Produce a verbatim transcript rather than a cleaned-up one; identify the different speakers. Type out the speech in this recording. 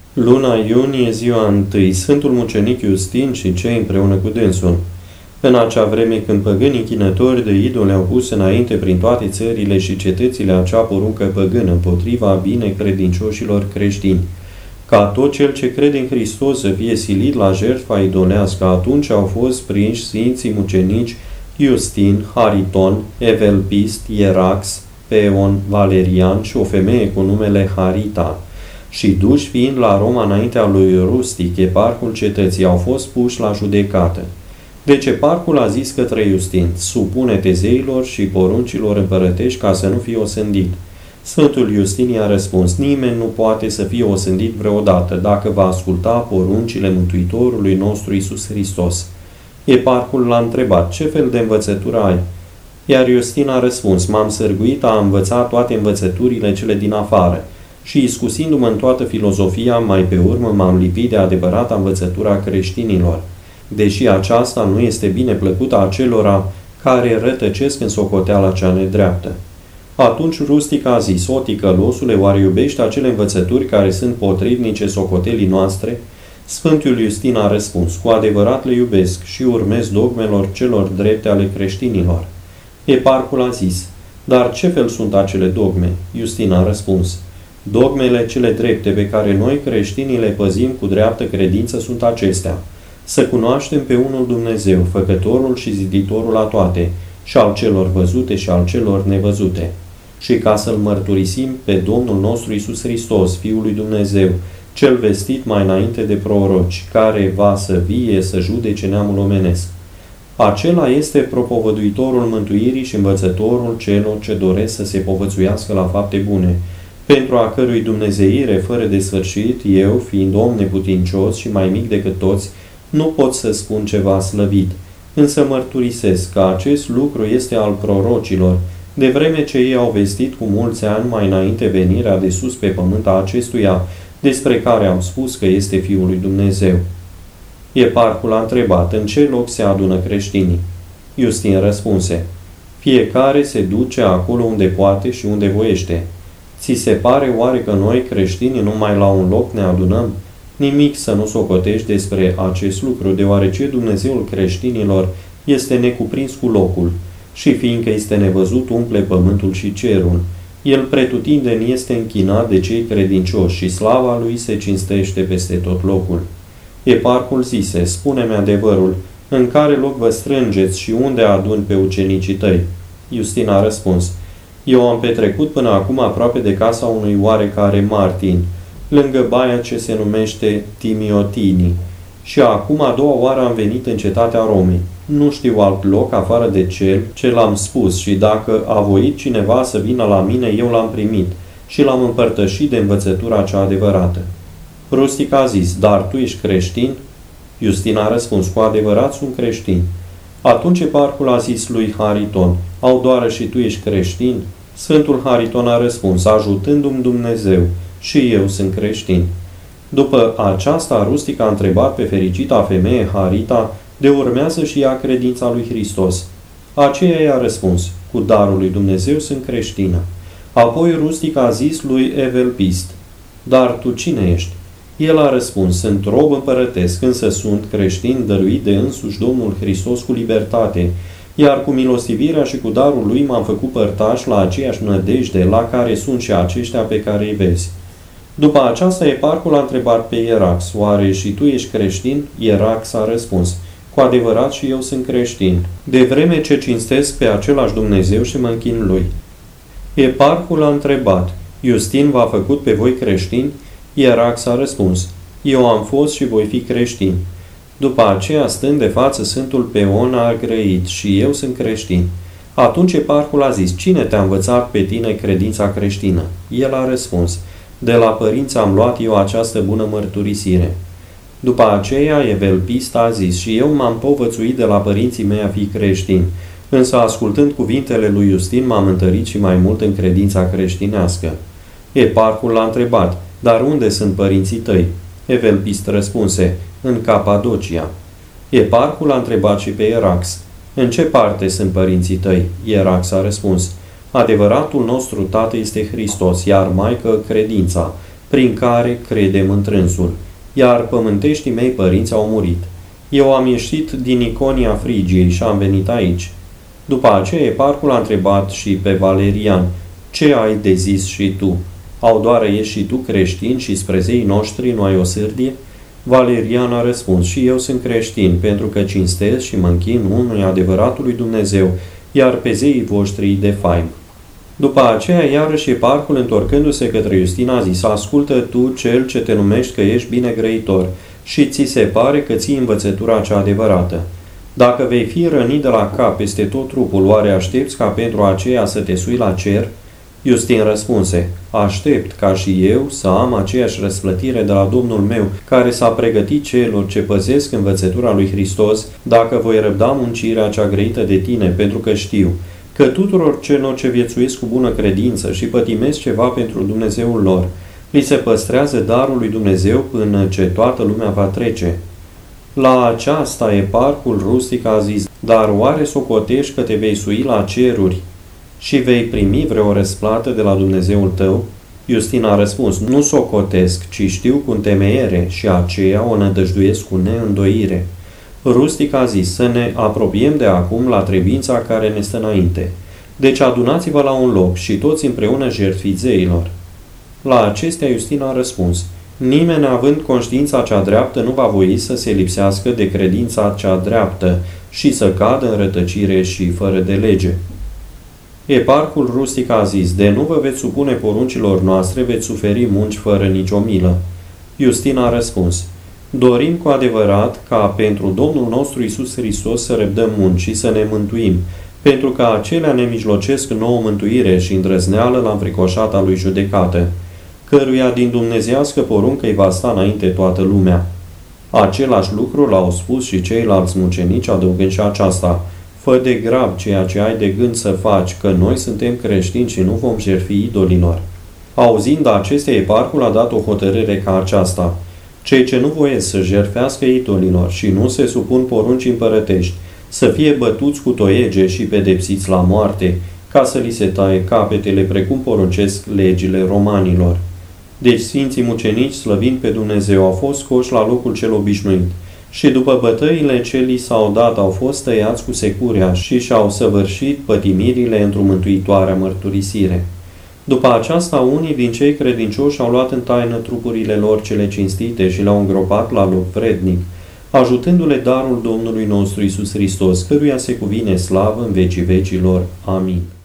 Speaker 1: Luna iunie, ziua întâi, Sfântul Mucenic Iustin și cei împreună cu dânsul. În acea vreme când păgânii închinători de idole au pus înainte prin toate țările și cetățile acea poruncă păgână împotriva binecredincioșilor creștini, ca tot cel ce crede în Hristos să fie silit la jertfa idolească, atunci au fost prinși Sfinții Mucenici Iustin, Hariton, Evelpist, Ierax, Peon, Valerian și o femeie cu numele Harita. Și duși fiind la Roma înaintea lui Rustic, eparhul cetății, au fost puși la judecată. Deci eparhul a zis către Iustin: supune-te zeilor și poruncilor împărătești ca să nu fii osândit. Sfântul Iustin i-a răspuns: nimeni nu poate să fie osândit vreodată dacă va asculta poruncile Mântuitorului nostru Iisus Hristos. Eparhul l-a întrebat: ce fel de învățătură ai? Iar Iustin a răspuns: m-am sârguit a învăța toate învățăturile cele din afară și, iscusindu-mă în toată filozofia, mai pe urmă m-am lipit de adevărata învățătura creștinilor, deși aceasta nu este bine plăcută acelora care rătăcesc în socoteala cea nedreaptă. Atunci Rustic a zis: o ticălosule, oare iubești acele învățături care sunt potrivnice socotelii noastre? Sfântul Iustin a răspuns: cu adevărat le iubesc și urmez dogmelor celor drepte ale creștinilor. Eparhul a zis: dar ce fel sunt acele dogme? Iustin a răspuns: dogmele cele drepte pe care noi creștinii le păzim cu dreaptă credință sunt acestea: să cunoaștem pe unul Dumnezeu, făcătorul și ziditorul a toate, și al celor văzute și al celor nevăzute, și ca să-L mărturisim pe Domnul nostru Iisus Hristos, Fiul lui Dumnezeu, cel vestit mai înainte de proroci, care va să vie să judece neamul omenesc. Acela este propovăduitorul mântuirii și învățătorul celor ce doresc să se povățuiască la fapte bune, pentru a cărui dumnezeire fără de sfârșit, eu, fiind om neputincios și mai mic decât toți, nu pot să spun ceva slăvit, însă mărturisesc că acest lucru este al prorocilor, de vreme ce ei au vestit cu mulți ani mai înainte venirea de sus pe pământ a acestuia, despre care am spus că este Fiul lui Dumnezeu. Eparhul a întrebat: în ce loc se adună creștinii? Iustin răspunse: fiecare se duce acolo unde poate și unde voiește. Ți se pare oare că noi, creștinii, numai la un loc ne adunăm? Nimic să nu socotești despre acest lucru, deoarece Dumnezeul creștinilor este necuprins cu locul și, fiindcă este nevăzut, umple pământul și cerul. El pretutindeni este închinat de cei credincioși și slava lui se cinstește peste tot locul. Eparhul zise: spune-mi adevărul, în care loc vă strângeți și unde adun pe ucenicii tăi? Iustin a răspuns: eu am petrecut până acum aproape de casa unui oarecare Martin, lângă baia ce se numește Timiotini, și acum a doua oară am venit în cetatea Romei. Nu știu alt loc afară de cel ce l-am spus și dacă a voit cineva să vină la mine, eu l-am primit și l-am împărtășit de învățătura cea adevărată. Rustic a zis: dar tu ești creștin? Iustin a răspuns: cu adevărat sunt creștin. Atunci eparhul a zis lui Hariton: au doară și tu ești creștin? Sfântul Hariton a răspuns: ajutându-mi Dumnezeu, și eu sunt creștin. După aceasta, Rustic a întrebat pe fericita femeie Harita de urmează și ea credința lui Hristos. Aceea i-a răspuns: cu darul lui Dumnezeu sunt creștină. Apoi Rustic a zis lui Evelpist: dar tu cine ești? El a răspuns: sunt rob împărătesc, însă sunt creștin dăruit de însuși Domnul Hristos cu libertate, iar cu milostivirea și cu darul lui m-am făcut părtaș la aceeași nădejde la care sunt și aceștia pe care îi vezi. După aceasta, eparhul a întrebat pe Ierax: oare și tu ești creștin? Ierax a răspuns: cu adevărat și eu sunt creștin, de vreme ce cinstesc pe același Dumnezeu și mă închin lui. Eparhul a întrebat: Iustin v-a făcut pe voi creștini? Ierax a răspuns: eu am fost și voi fi creștin. După aceea, stând de față, Sfântul Peon a grăit: și eu sunt creștin. Atunci eparhul a zis: cine te-a învățat pe tine credința creștină? El a răspuns: de la părinți am luat eu această bună mărturisire. După aceea, Evelpist a zis: și eu m-am povățuit de la părinții mei a fi creștin, însă ascultând cuvintele lui Iustin m-am întărit și mai mult în credința creștinească. Eparhul l-a întrebat: dar unde sunt părinții tăi? Evelpist răspunse: în Capadocia. Eparhul a întrebat și pe Ierax: în ce parte sunt părinții tăi? Ierax a răspuns: adevăratul nostru tată este Hristos, iar maică credința. prin care credem întrânsul, iar pământeștii mei părinți au murit. Eu am ieșit din Iconia Frigiei și am venit aici. După aceea, eparhul a întrebat și pe Valerian, ce ai de zis și tu? Au doar ești și tu creștin și spre zeii noștri nu ai o sârdie? Valerian a răspuns, și eu sunt creștin, pentru că cinstesc și mă închin unui adevăratului Dumnezeu, iar pe zeii voștri îi defaim. După aceea, iarăși eparhul, întorcându-se către Iustin, a zis, ascultă tu, cel ce te numești că ești binegrăitor, și ți se pare că ții învățătura cea adevărată. Dacă vei fi rănit de la cap peste tot trupul, oare aștepți ca pentru aceea să te sui la cer? Iustin răspunse, aștept ca și eu să am aceeași răsplătire de la Domnul meu, care s-a pregătit celor ce păzesc învățătura lui Hristos, dacă voi răbda muncirea cea grăită de tine, pentru că știu că tuturor celor ce viețuiesc cu bună credință și pătimesc ceva pentru Dumnezeul lor, li se păstrează darul lui Dumnezeu până ce toată lumea va trece. La aceasta eparhul rustic a zis, dar oare socotești că te vei sui la ceruri și vei primi vreo răsplată de la Dumnezeul tău? Iustin a răspuns, nu socotesc, ci știu cu întemeiere și aceea o nădăjduiesc cu neîndoire. Rustic a zis, să ne apropiem de acum la trebuința care ne stă înainte. Deci adunați-vă la un loc și toți împreună jertfiți zeilor. La acestea Iustin a răspuns, nimeni având conștiința cea dreaptă nu va voi să se lipsească de credința cea dreaptă și să cadă în rătăcire și fără de lege. Eparhul rustic a zis, de nu vă veți supune poruncilor noastre, veți suferi munci fără nicio milă. Iustin a răspuns, dorim cu adevărat ca pentru Domnul nostru Iisus Hristos să răbdăm munci și să ne mântuim, pentru că acelea ne mijlocesc nouă mântuire și îndrăzneală la înfricoșata lui judecată, căruia din dumnezeiască poruncă îi va sta înainte toată lumea. Același lucru l-au spus și ceilalți mucenici, adăugând și aceasta, fă de grab ceea ce ai de gând să faci, că noi suntem creștini și nu vom jertfi idolilor. Auzind acestea, eparhul a dat o hotărâre ca aceasta, cei ce nu voiesc să jertfească idolilor și nu se supun poruncii împărătești, să fie bătuți cu toiege și pedepsiți la moarte, ca să li se taie capetele, precum poruncesc legile romanilor. Deci Sfinții Mucenici, slăvind pe Dumnezeu, au fost scoși la locul cel obișnuit și după bătăile ce li s-au dat, au fost tăiați cu securea și și-au săvârșit pătimirile într-o mântuitoare mărturisire. După aceasta, unii din cei credincioși au luat în taină trupurile lor cele cinstite și le-au îngropat la loc vrednic, ajutându-le darul Domnului nostru Iisus Hristos, căruia se cuvine slavă în vecii vecilor. Amin.